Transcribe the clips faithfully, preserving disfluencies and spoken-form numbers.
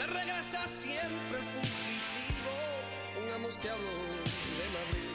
me regresa siempre el fugitivo, pongamos que hablo de Madrid.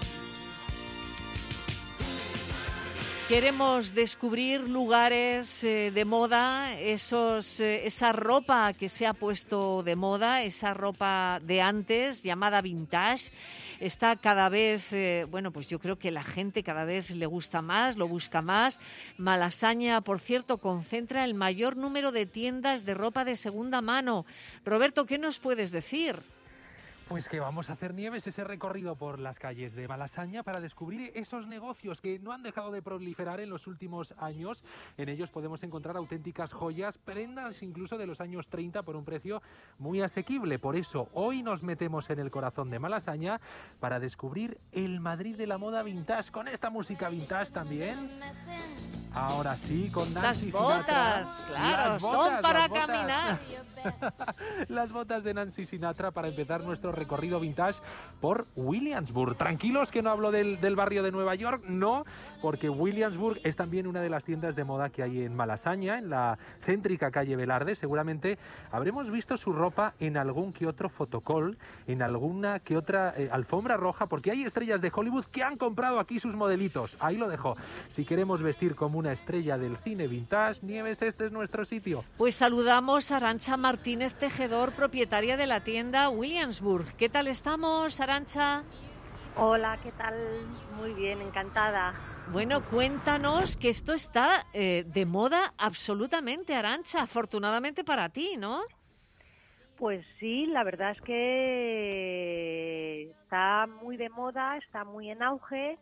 Queremos descubrir lugares eh, de moda, esos, eh, esa ropa que se ha puesto de moda, esa ropa de antes, llamada vintage. Está cada vez, eh, bueno, pues yo creo que la gente cada vez le gusta más, lo busca más. Malasaña, por cierto, concentra el mayor número de tiendas de ropa de segunda mano. Roberto, ¿qué nos puedes decir? Pues que vamos a hacer, Nieves, ese recorrido por las calles de Malasaña para descubrir esos negocios que no han dejado de proliferar en los últimos años. En ellos podemos encontrar auténticas joyas, prendas incluso de los años treinta por un precio muy asequible. Por eso hoy nos metemos en el corazón de Malasaña para descubrir el Madrid de la moda vintage, con esta música vintage también. Ahora sí, con Nancy Las botas, Sinatra. claro, Las botas, son para las botas. caminar. Las botas de Nancy Sinatra para empezar nuestro recorrido vintage por Williamsburg. Tranquilos que no hablo del, del barrio de Nueva York, no, porque Williamsburg es también una de las tiendas de moda que hay en Malasaña, en la céntrica calle Velarde. Seguramente habremos visto su ropa en algún que otro fotocall, en alguna que otra eh, alfombra roja, porque hay estrellas de Hollywood que han comprado aquí sus modelitos. Ahí lo dejo. Si queremos vestir como una estrella del cine vintage, Nieves, este es nuestro sitio. Pues saludamos a Arantxa Martínez Tejedor, propietaria de la tienda Williamsburg. ¿Qué tal estamos, Arantxa? Hola, ¿qué tal? Muy bien, encantada. Bueno, cuéntanos que esto está eh, de moda absolutamente, Arantxa, afortunadamente para ti, ¿no? Pues sí, la verdad es que está muy de moda, está muy en auge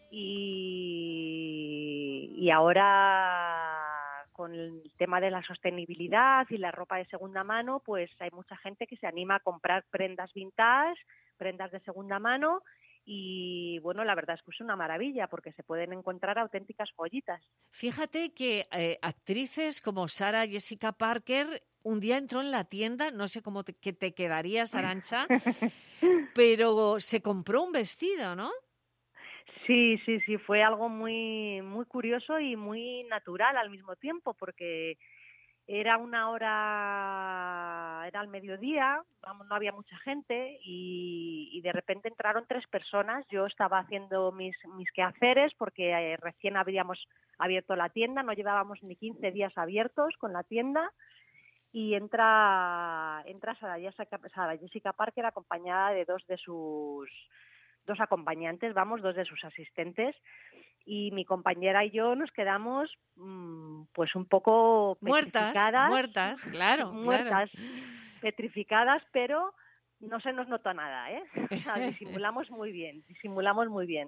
y, y ahora con el tema de la sostenibilidad y la ropa de segunda mano, pues hay mucha gente que se anima a comprar prendas vintage, prendas de segunda mano. Y bueno, la verdad es que es una maravilla porque se pueden encontrar auténticas joyitas. Fíjate que eh, actrices como Sarah Jessica Parker un día entró en la tienda, no sé cómo te, que te quedarías, Arantxa, pero se compró un vestido, ¿no? Sí, sí, sí, fue algo muy, muy curioso y muy natural al mismo tiempo porque era una hora, era al mediodía, vamos, no había mucha gente y, y de repente entraron tres personas. Yo estaba haciendo mis, mis quehaceres porque eh, recién habíamos abierto la tienda, no llevábamos ni quince días abiertos con la tienda y entra, entra Sarah Jessica, Sarah Jessica Parker acompañada de dos de sus dos acompañantes, vamos, dos de sus asistentes. Y mi compañera y yo nos quedamos mmm, pues un poco petrificadas. Muertas, muertas, claro. Muertas, claro. petrificadas, pero no se nos notó nada, ¿eh? O sea, disimulamos muy bien, disimulamos muy bien.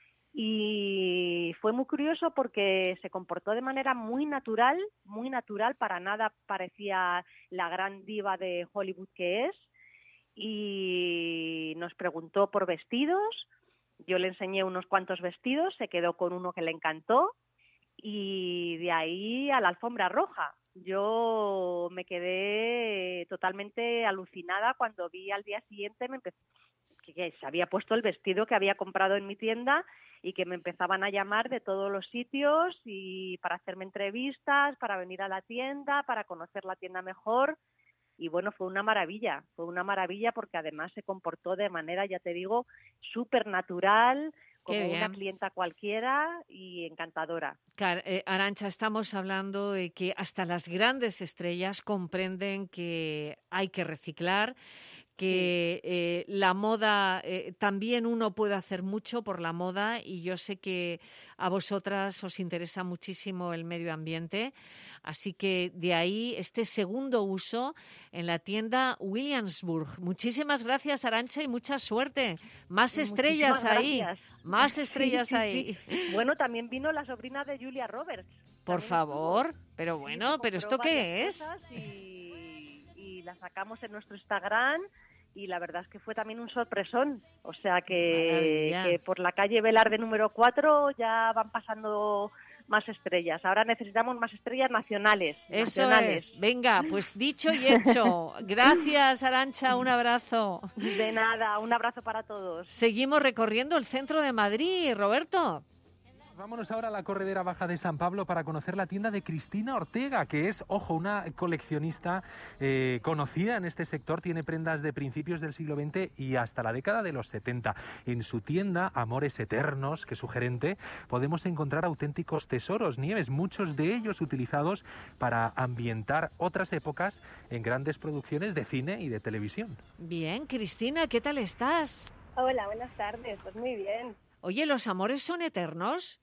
Y fue muy curioso porque se comportó de manera muy natural, muy natural, para nada parecía la gran diva de Hollywood que es. Y nos preguntó por vestidos. Yo le enseñé unos cuantos vestidos, se quedó con uno que le encantó y de ahí a la alfombra roja. Yo me quedé totalmente alucinada cuando vi al día siguiente me empezó, que se había puesto el vestido que había comprado en mi tienda y que me empezaban a llamar de todos los sitios y para hacerme entrevistas, para venir a la tienda, para conocer la tienda mejor. Y bueno, fue una maravilla, fue una maravilla porque además se comportó de manera, ya te digo, súper natural, como una clienta cualquiera y encantadora. Eh, Arantxa, estamos hablando de que hasta las grandes estrellas comprenden que hay que reciclar, que eh, la moda, eh, también uno puede hacer mucho por la moda y yo sé que a vosotras os interesa muchísimo el medio ambiente, así que de ahí este segundo uso en la tienda Williamsburg. Muchísimas gracias, Arantxa, y mucha suerte. Más estrellas ahí, más estrellas sí, sí, ahí. Sí. Bueno, también vino la sobrina de Julia Roberts. Por también favor, estuvo. pero bueno, sí, ¿pero esto qué es? Y, y la sacamos en nuestro Instagram. Y la verdad es que fue también un sorpresón, o sea que, que por la calle Velarde número cuatro ya van pasando más estrellas. Ahora necesitamos más estrellas nacionales. Eso nacionales. es, venga, pues dicho y hecho. Gracias, Arantxa, un abrazo. De nada, un abrazo para todos. Seguimos recorriendo el centro de Madrid, Roberto. Vámonos ahora a la Corredera Baja de San Pablo para conocer la tienda de Cristina Ortega, que es, ojo, una coleccionista eh, conocida en este sector. Tiene prendas de principios del siglo veinte y hasta la década de los setenta. En su tienda, Amores Eternos, que es su gerente, podemos encontrar auténticos tesoros, Nieves, muchos de ellos utilizados para ambientar otras épocas en grandes producciones de cine y de televisión. Bien, Cristina, ¿qué tal estás? Hola, buenas tardes, pues muy bien. Oye, ¿los amores son eternos?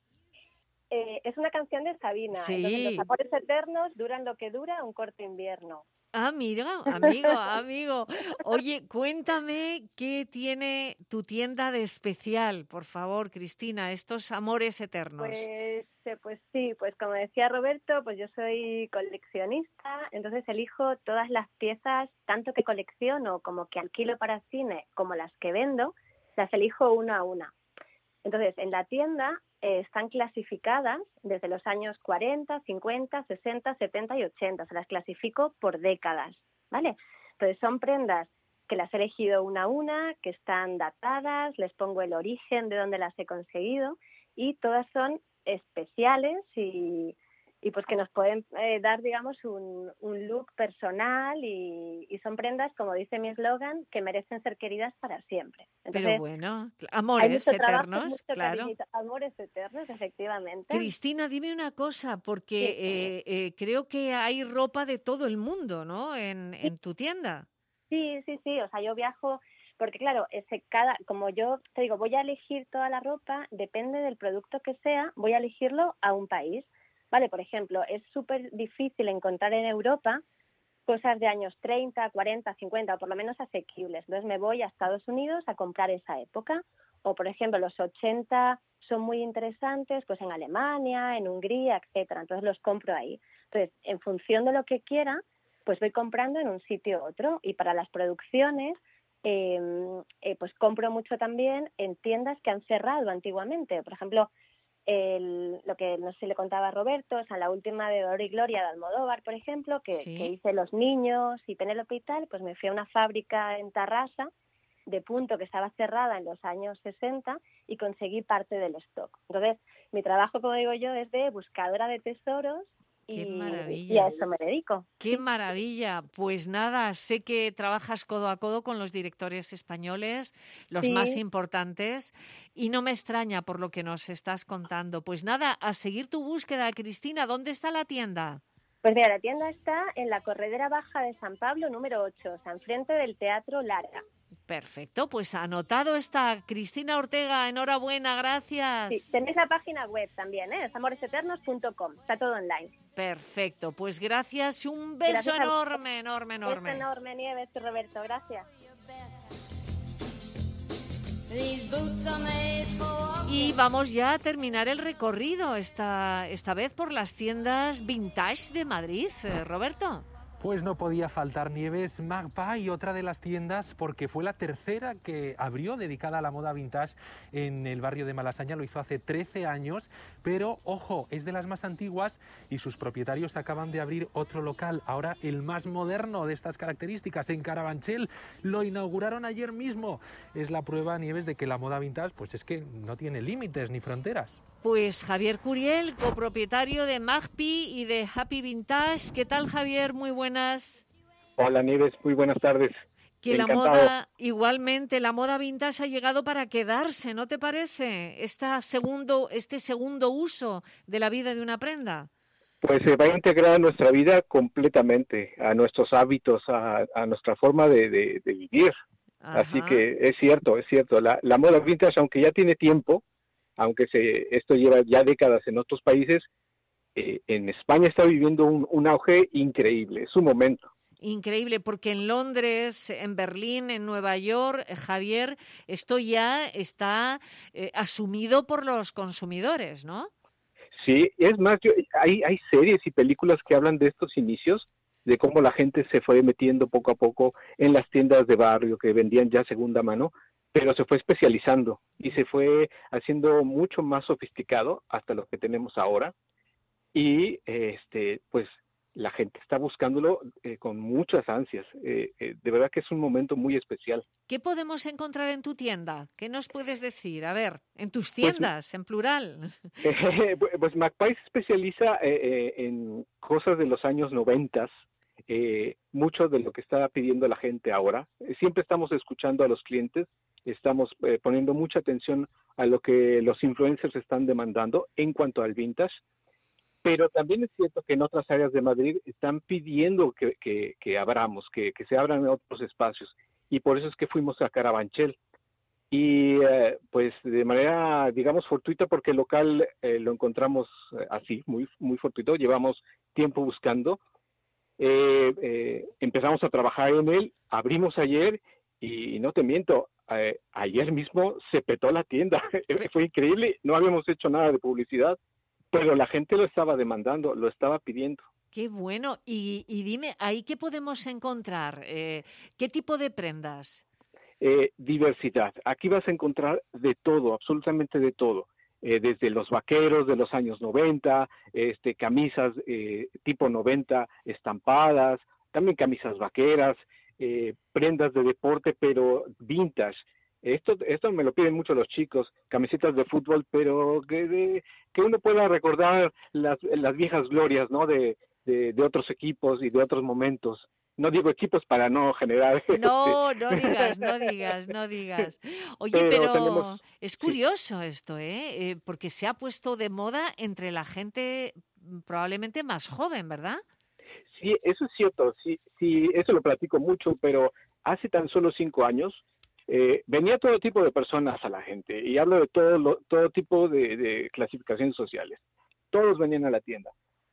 Eh, es una canción de Sabina. Sí. Entonces, los amores eternos duran lo que dura un corto invierno. Ah, mira, amigo, amigo. Oye, cuéntame qué tiene tu tienda de especial, por favor, Cristina, estos amores eternos. Pues, eh, pues sí, pues como decía Roberto, pues yo soy coleccionista, entonces elijo todas las piezas, tanto que colecciono como que alquilo para cine, como las que vendo, las elijo una a una. Entonces, en la tienda eh, están clasificadas desde los años cuarenta, cincuenta, sesenta, setenta y ochenta. Se las clasifico por décadas, ¿vale? Entonces, son prendas que las he elegido una a una, que están datadas, les pongo el origen de dónde las he conseguido y todas son especiales y, y pues que nos pueden eh, dar, digamos, un, un look personal y, y son prendas, como dice mi eslogan, que merecen ser queridas para siempre. Entonces, pero bueno, hay amores mucho trabajo, eternos, mucho claro. cariñito. Amores eternos, efectivamente. Cristina, dime una cosa, porque Sí. eh, eh, creo que hay ropa de todo el mundo, ¿no? En, Sí. en tu tienda. Sí, sí, sí, o sea, yo viajo, porque claro, ese cada, como yo te digo, voy a elegir toda la ropa, depende del producto que sea, voy a elegirlo a un país. Vale, por ejemplo, es súper difícil encontrar en Europa cosas de años treinta, cuarenta, cincuenta, o por lo menos asequibles. Entonces me voy a Estados Unidos a comprar esa época. O, por ejemplo, los ochenta son muy interesantes pues en Alemania, en Hungría, etcétera. Entonces los compro ahí. Entonces, en función de lo que quiera, pues voy comprando en un sitio u otro. Y para las producciones, eh, eh, pues compro mucho también en tiendas que han cerrado antiguamente. Por ejemplo, El, lo que no sé si le contaba a Roberto, o sea, la última de Dolor y Gloria de Almodóvar, por ejemplo, que, Sí. que hice Los Niños y Penélope y tal, pues me fui a una fábrica en Tarrasa de punto que estaba cerrada en los años sesenta y conseguí parte del stock. Entonces, mi trabajo, como digo yo, es de buscadora de tesoros Qué y, maravilla. y a eso me dedico. ¡Qué maravilla! Pues nada, sé que trabajas codo a codo con los directores españoles, los Sí. más importantes, y no me extraña por lo que nos estás contando. Pues nada, a seguir tu búsqueda, Cristina. ¿Dónde está la tienda? Pues mira, la tienda está en la Corredera Baja de San Pablo, número ocho, o sea, enfrente del Teatro Lara. Perfecto, pues anotado está. Cristina Ortega, enhorabuena, gracias. Sí, tenéis la página web también, ¿eh? es amores eternos punto com, está todo online. Perfecto, pues gracias y un beso Gracias a- enorme, enorme, enorme. Beso enorme, Nieves y Roberto, gracias. Y vamos ya a terminar el recorrido, esta, esta vez por las tiendas vintage de Madrid. Eh, Roberto. Pues no podía faltar, Nieves, Magpie, otra de las tiendas, porque fue la tercera que abrió dedicada a la moda vintage en el barrio de Malasaña. Lo hizo hace trece años, pero ojo, es de las más antiguas y sus propietarios acaban de abrir otro local, ahora el más moderno de estas características, en Carabanchel. Lo inauguraron ayer mismo. Es la prueba, Nieves, de que la moda vintage pues es que no tiene límites ni fronteras. Pues Javier Curiel, copropietario de Magpie y de Happy Vintage. ¿Qué tal, Javier? Muy buenas. Hola, Nieves, muy buenas tardes. Que la Encantado. moda, igualmente, la moda vintage ha llegado para quedarse, ¿no te parece? Esta segundo, este segundo uso de la vida de una prenda. Pues se va a integrar a nuestra vida completamente, a nuestros hábitos, a, a nuestra forma de, de, de vivir. Ajá. Así que es cierto, es cierto. La, la moda vintage, aunque ya tiene tiempo, aunque se, esto lleva ya décadas en otros países, eh, en España está viviendo un, un auge increíble, es su momento. Increíble, porque en Londres, en Berlín, en Nueva York, eh, Javier, esto ya está eh, asumido por los consumidores, ¿no? Sí, es más, yo, hay, hay series y películas que hablan de estos inicios, de cómo la gente se fue metiendo poco a poco en las tiendas de barrio que vendían ya segunda mano, pero se fue especializando y se fue haciendo mucho más sofisticado hasta lo que tenemos ahora. Y este, pues la gente está buscándolo eh, con muchas ansias. Eh, eh, de verdad que es un momento muy especial. ¿Qué podemos encontrar en tu tienda? ¿Qué nos puedes decir? A ver, en tus Pues, tiendas, en plural. Eh, pues Magpie se especializa eh, eh, en cosas de los años noventas, eh, mucho de lo que está pidiendo la gente ahora. Eh, siempre estamos escuchando a los clientes, estamos eh, poniendo mucha atención a lo que los influencers están demandando en cuanto al vintage, pero también es cierto que en otras áreas de Madrid están pidiendo que, que, que abramos, que, que se abran otros espacios, y por eso es que fuimos a Carabanchel. Y eh, pues de manera, digamos, fortuita, porque el local eh, lo encontramos eh, así, muy muy fortuito, llevamos tiempo buscando, eh, eh, empezamos a trabajar en él, abrimos ayer y no te miento, eh, ayer mismo se petó la tienda, fue increíble, no habíamos hecho nada de publicidad, pero la gente lo estaba demandando, lo estaba pidiendo. Qué bueno. Y, y dime, ¿ahí qué podemos encontrar? Eh, ¿Qué tipo de prendas? Eh, diversidad. Aquí vas a encontrar de todo, absolutamente de todo. Eh, desde los vaqueros de los años noventa, este, camisas eh, tipo noventa estampadas, también camisas vaqueras, eh, prendas de deporte, pero vintage. Esto, esto me lo piden mucho los chicos, camisetas de fútbol, pero que, de, que uno pueda recordar las, las viejas glorias, ¿no? De, de, de otros equipos y de otros momentos. No digo equipos para no generar... No, no digas, no digas, no digas. Oye, pero, pero tenemos, es curioso sí. esto, ¿eh? ¿eh? Porque se ha puesto de moda entre la gente probablemente más joven, ¿verdad? Sí, eso es cierto, sí, sí, eso lo platico mucho, pero hace tan solo cinco años eh, venía todo tipo de personas a la gente, y hablo de todo, lo, todo tipo de, de clasificaciones sociales. Todos venían a la tienda.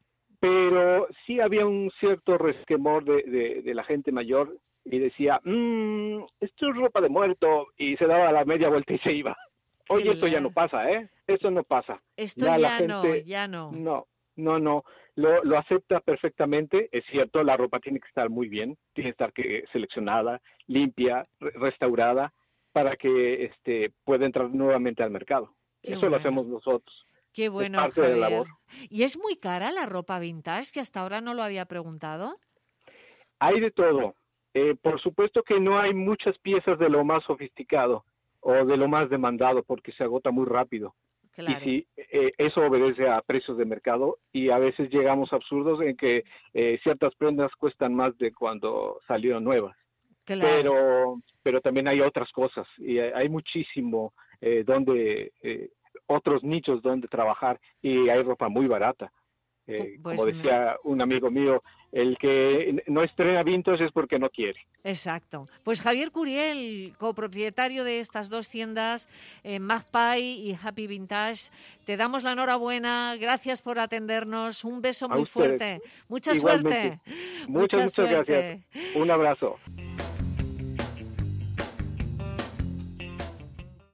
Pero sí había un cierto resquemor de, de, de la gente mayor y decía, mmm, esto es ropa de muerto, y se daba la media vuelta y se iba. Oye, esto ya no pasa, ¿eh? Esto no pasa. Esto ya, ya no, gente, ya no. No, no, no. Lo, lo acepta perfectamente. Es cierto, la ropa tiene que estar muy bien, tiene que estar que, seleccionada, limpia, re restaurada, para que este, pueda entrar nuevamente al mercado. Qué Eso bueno. Lo hacemos nosotros. Qué bueno, parte Javier. de la labor. ¿Y es muy cara la ropa vintage, que hasta ahora no lo había preguntado? Hay de todo. Eh, por supuesto que no hay muchas piezas de lo más sofisticado o de lo más demandado, porque se agota muy rápido. Claro. Y sí, eh, eso obedece a precios de mercado, y a veces llegamos a absurdos en que eh, ciertas prendas cuestan más de cuando salieron nuevas. Claro. Pero, pero también hay otras cosas, y hay muchísimo eh, donde... Eh, otros nichos donde trabajar, y hay ropa muy barata. Eh, pues como decía no. un amigo mío, el que no estrena vintage es porque no quiere. Exacto. Pues Javier Curiel, copropietario de estas dos tiendas, eh, Magpie y Happy Vintage, te damos la enhorabuena, gracias por atendernos, un beso muy fuerte, mucha Igualmente. suerte. Muchas, muchas suerte. gracias. Un abrazo.